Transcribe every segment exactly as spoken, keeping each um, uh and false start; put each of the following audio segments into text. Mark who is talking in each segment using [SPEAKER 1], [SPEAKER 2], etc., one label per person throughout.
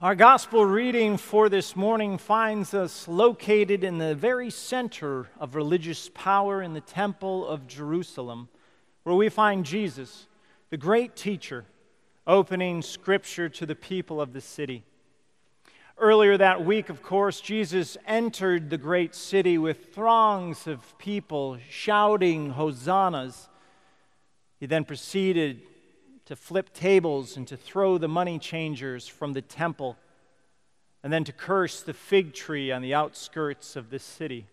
[SPEAKER 1] Our gospel reading for this morning finds us located in the very center of religious power in the Temple of Jerusalem, where we find Jesus, the great teacher, opening Scripture to the people of the city. Earlier that week, of course, Jesus entered the great city with throngs of people shouting hosannas. He then proceeded to flip tables and to throw the money changers from the temple, and then to curse the fig tree on the outskirts of the city.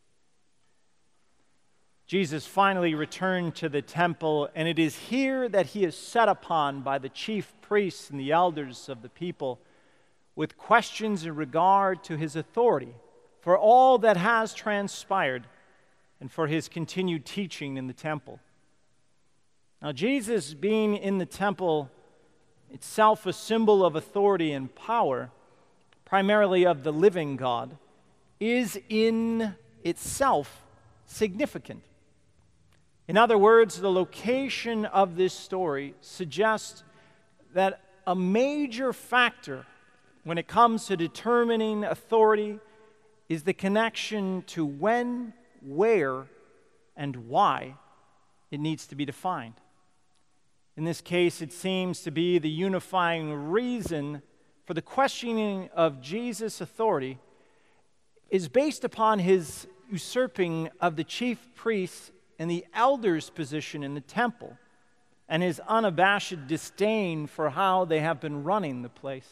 [SPEAKER 1] Jesus finally returned to the temple, and it is here that he is set upon by the chief priests and the elders of the people with questions in regard to his authority for all that has transpired and for his continued teaching in the temple. Now, Jesus being in the temple, itself a symbol of authority and power, primarily of the living God, is in itself significant. In other words, the location of this story suggests that a major factor when it comes to determining authority is the connection to when, where, and why it needs to be defined. In this case, it seems to be the unifying reason for the questioning of Jesus' authority is based upon his usurping of the chief priests and the elders' position in the temple and his unabashed disdain for how they have been running the place.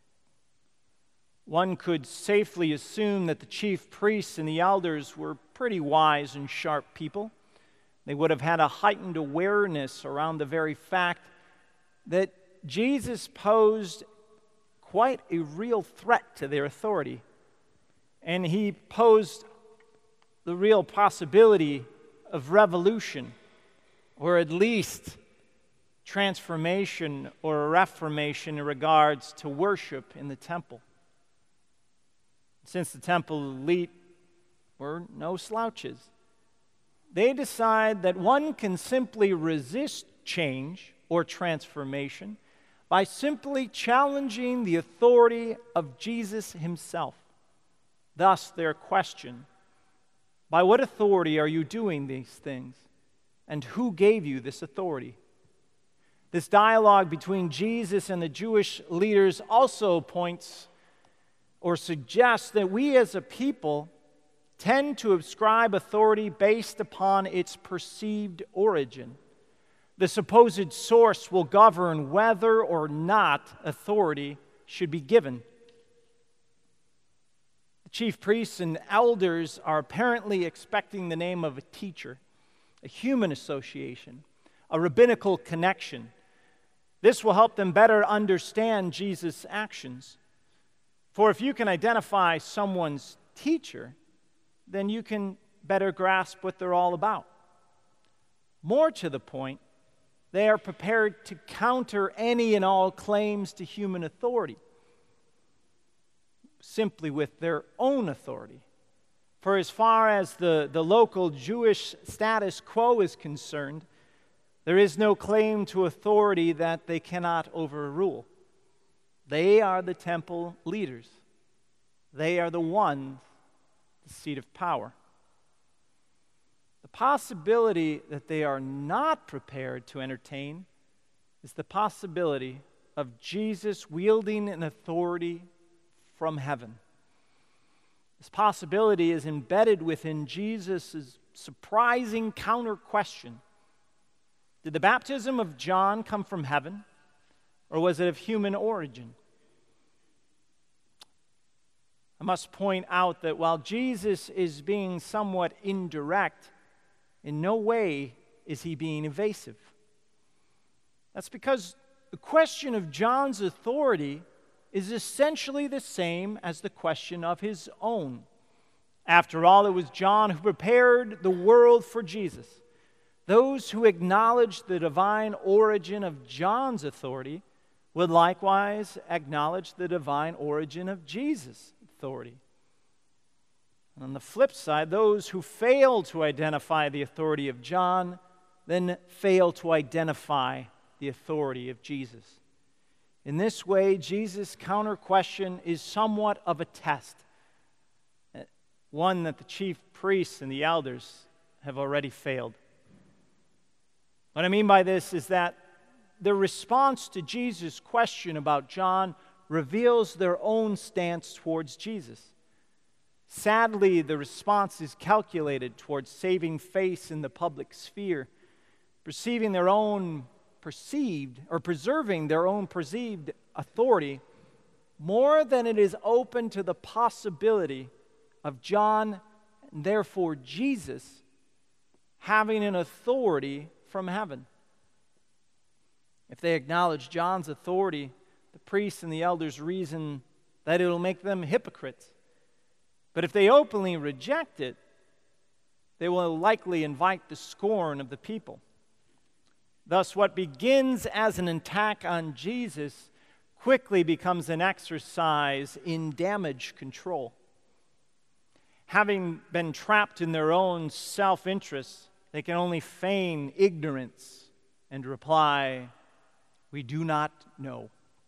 [SPEAKER 1] One could safely assume that the chief priests and the elders were pretty wise and sharp people. They would have had a heightened awareness around the very fact that Jesus posed quite a real threat to their authority. And he posed the real possibility of revolution, or at least transformation or reformation in regards to worship in the temple. Since the temple elite were no slouches, they decide that one can simply resist change or transformation by simply challenging the authority of Jesus himself. Thus, their question, by what authority are you doing these things? And who gave you this authority? This dialogue between Jesus and the Jewish leaders also points or suggests that we as a people tend to ascribe authority based upon its perceived origin. The supposed source will govern whether or not authority should be given. The chief priests and elders are apparently expecting the name of a teacher, a human association, a rabbinical connection. This will help them better understand Jesus' actions. For if you can identify someone's teacher, then you can better grasp what they're all about. More to the point, they are prepared to counter any and all claims to human authority simply with their own authority. For as far as the, the local Jewish status quo is concerned, there is no claim to authority that they cannot overrule. They are the temple leaders. They are the ones, the seat of power. The possibility that they are not prepared to entertain is the possibility of Jesus wielding an authority from heaven. This possibility is embedded within Jesus' surprising counter question. Did the baptism of John come from heaven, or was it of human origin? I must point out that while Jesus is being somewhat indirect, in no way is he being evasive. That's because the question of John's authority is essentially the same as the question of his own. After all, it was John who prepared the world for Jesus. Those who acknowledge the divine origin of John's authority would likewise acknowledge the divine origin of Jesus' authority. And on the flip side, those who fail to identify the authority of John then fail to identify the authority of Jesus. In this way, Jesus' counter question is somewhat of a test, one that the chief priests and the elders have already failed. What I mean by this is that the response to Jesus' question about John reveals their own stance towards Jesus. Sadly, the response is calculated towards saving face in the public sphere, perceiving their own perceived or preserving their own perceived authority more than it is open to the possibility of John, and therefore Jesus, having an authority from heaven. If they acknowledge John's authority, the priests and the elders reason that it will make them hypocrites. But if they openly reject it, they will likely invite the scorn of the people. Thus, what begins as an attack on Jesus quickly becomes an exercise in damage control. Having been trapped in their own self-interest, they can only feign ignorance and reply, "We do not know."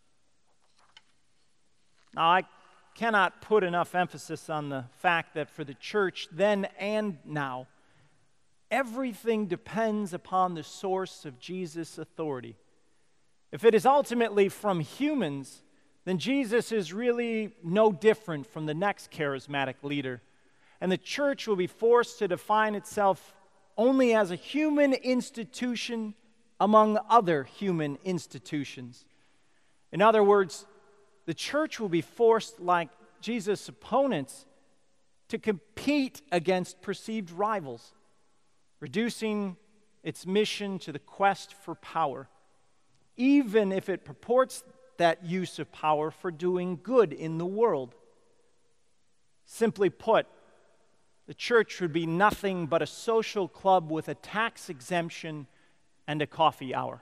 [SPEAKER 1] Now, I cannot put enough emphasis on the fact that for the church then and now, everything depends upon the source of Jesus' authority. If it is ultimately from humans, then Jesus is really no different from the next charismatic leader, and the church will be forced to define itself only as a human institution among other human institutions. In other words, the church will be forced, like Jesus' opponents, to compete against perceived rivals, reducing its mission to the quest for power, even if it purports that use of power for doing good in the world. Simply put, the church would be nothing but a social club with a tax exemption and a coffee hour.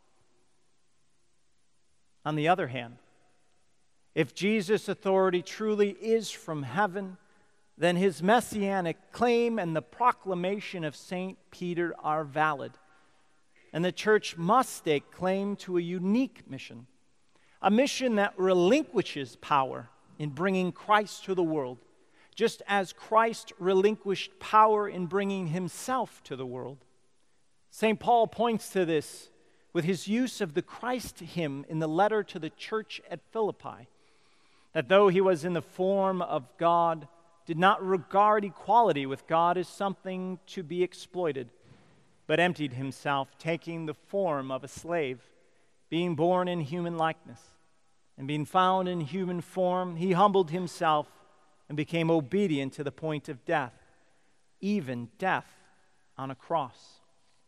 [SPEAKER 1] On the other hand, if Jesus' authority truly is from heaven, then his messianic claim and the proclamation of Saint Peter are valid. And the church must stake claim to a unique mission, a mission that relinquishes power in bringing Christ to the world, just as Christ relinquished power in bringing himself to the world. Saint Paul points to this with his use of the Christ hymn in the letter to the church at Philippi, that though he was in the form of God, did not regard equality with God as something to be exploited, but emptied himself, taking the form of a slave, being born in human likeness. And being found in human form, he humbled himself and became obedient to the point of death, even death on a cross.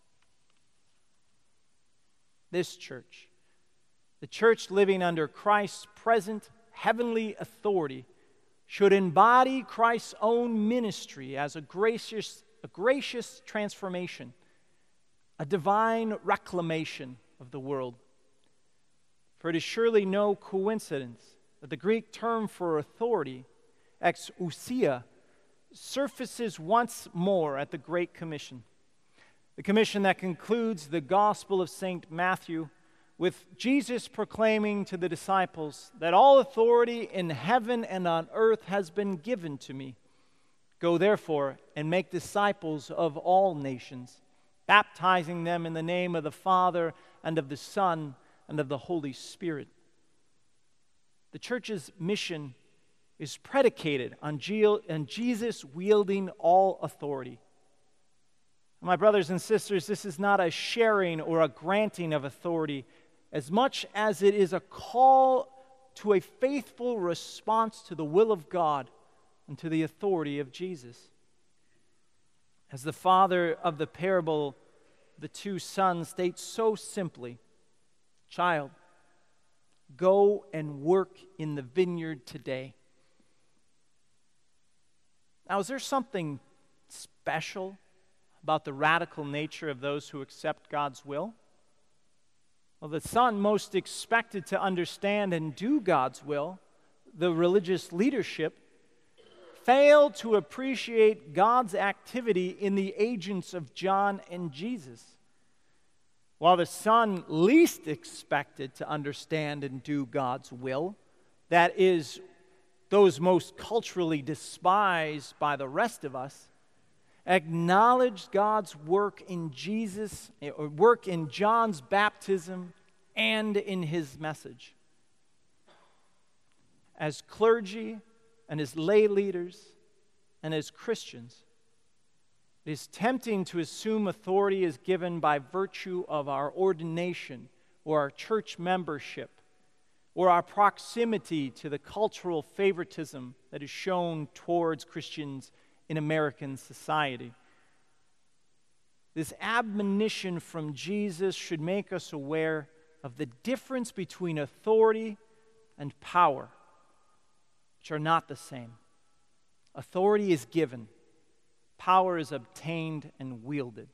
[SPEAKER 1] This church, the church living under Christ's present heavenly authority, should embody Christ's own ministry as a gracious, a gracious transformation, a divine reclamation of the world. For it is surely no coincidence that the Greek term for authority, exousia, surfaces once more at the Great Commission, the commission that concludes the Gospel of Saint Matthew with Jesus proclaiming to the disciples that all authority in heaven and on earth has been given to me. Go therefore and make disciples of all nations, baptizing them in the name of the Father and of the Son and of the Holy Spirit. The church's mission is predicated on Jesus wielding all authority. My brothers and sisters, this is not a sharing or a granting of authority as much as it is a call to a faithful response to the will of God and to the authority of Jesus. As the father of the parable, the two sons, states so simply, "Child, go and work in the vineyard today." Now, is there something special about the radical nature of those who accept God's will? Well, the son most expected to understand and do God's will, the religious leadership, failed to appreciate God's activity in the agents of John and Jesus. while the son least expected to understand and do God's will, that is, those most culturally despised by the rest of us, acknowledged God's work in Jesus, or work in John's baptism and in his message. As clergy and as lay leaders and as Christians, it is tempting to assume authority is given by virtue of our ordination or our church membership or our proximity to the cultural favoritism that is shown towards Christians in American society. This admonition from Jesus should make us aware of the difference between authority and power, which are not the same. Authority is given. Power is obtained and wielded.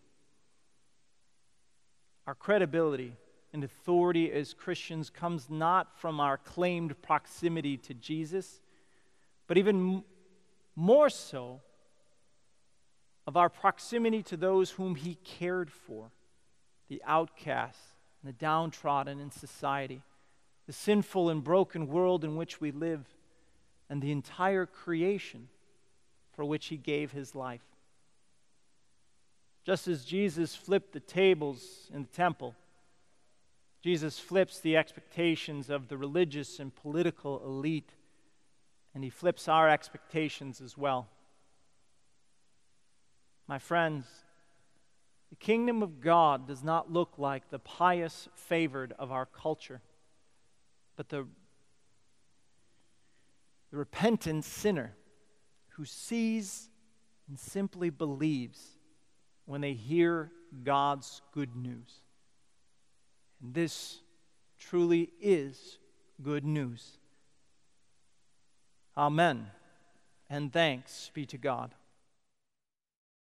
[SPEAKER 1] Our credibility and authority as Christians comes not from our claimed proximity to Jesus, but even more so of our proximity to those whom he cared for, the outcasts and the downtrodden in society, the sinful and broken world in which we live, and the entire creation for which he gave his life. Just as Jesus flipped the tables in the temple, Jesus flips the expectations of the religious and political elite, and he flips our expectations as well. My friends, the kingdom of God does not look like the pious favored of our culture, but the, the repentant sinner who sees and simply believes when they hear God's good news. And this truly is good news. Amen, and thanks be to God.